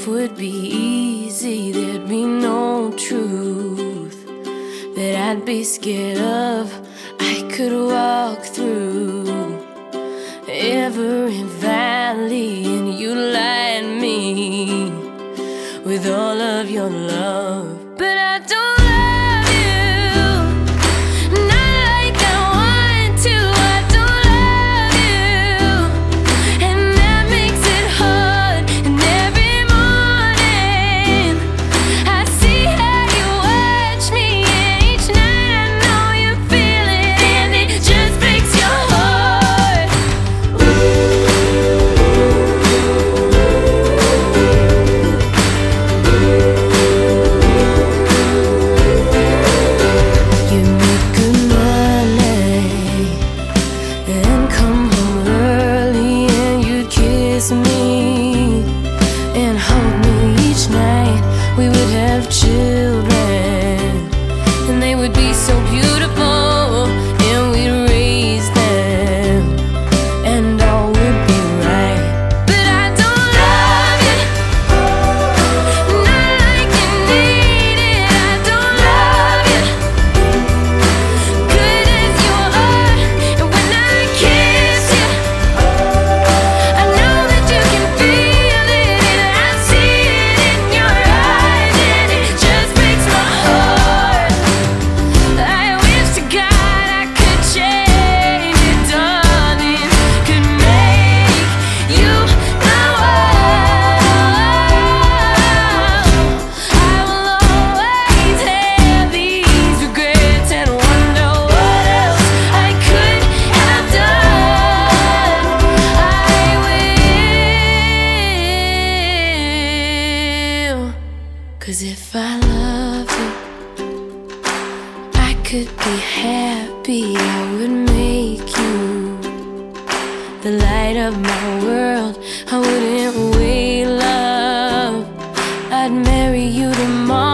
would be easy, there'd be no truth that I'd be scared of. I could walk through every valley and you light me with all of your love. But I don't love you, not like I want to. I don't love you, and that makes it hard. And every morning I see how you watch me, and each night I know you feel it, and it just breaks your heart. You make good money and come home early, and you'd kiss me and hold me each night. We would have children, and they would be so beautiful, and we'd raise them, and all would be right. But I don't love you, not like you need it. I don't love you, good as you are. And when I kiss you, I know that you can feel it, and I see it in your eyes, and it just breaks my heart. I wish to God I could change it, darling, could make you my world. I will always have these regrets and wonder what else I could have done. I will, 'cause if I love you, I could be happy. I would make you the light of my world. I wouldn't wait, love. I'd marry you tomorrow.